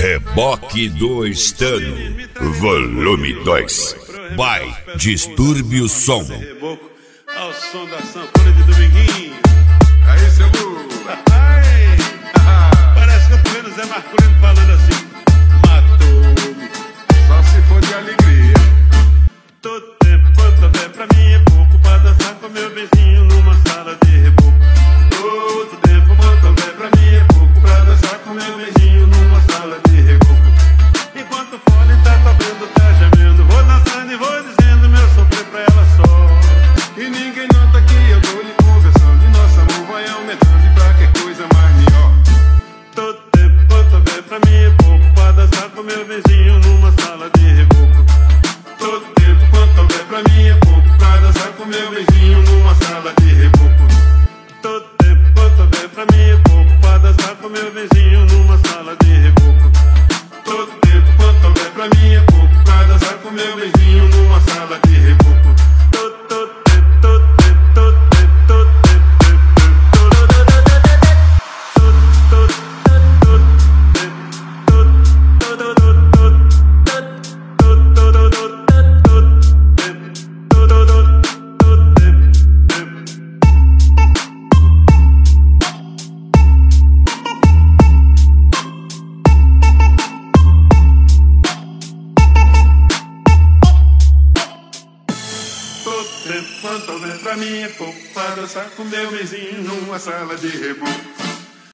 Reboque do Estano, volume 2. By Distúrbio Som. Ao som da sanfona de Dominguinho. Aí, seu Lu. Parece que eu tô vendo o Zé Marculino falando assim: matou-me. Só se for de alegria. Todo tempo quanto houver pra mim é pouco pra dançar com meu vizinho numa sala de reboco. Todo tempo quanto houver pra mim é pouco pra dançar com meu vizinho numa sala de reboco. Enquanto o fone tá tocando, tá gemendo, vou dançando e vou dizendo meu sofrer pra ela só. E ninguém nota que eu tô lhe conversando. E nosso amor vai aumentando e pra que coisa mais melhor. Todo tempo quanto houver pra mim é pouco pra dançar com meu vizinho numa sala de reboco. Todo tempo quanto houver pra mim é pouco pra dançar com meu vizinho numa sala de reboco. Todo tempo quanto houver pra mim é pouco pra dançar com meu vizinho numa sala de reboco. Todo tempo quanto houver pra mim é pouco pra dançar com meu vizinho numa sala de reboco. Todo tempo, todo tempo, todo tempo, todo Quanto houver pra mim é pouco pra dançar com meu vizinho numa sala de reboco.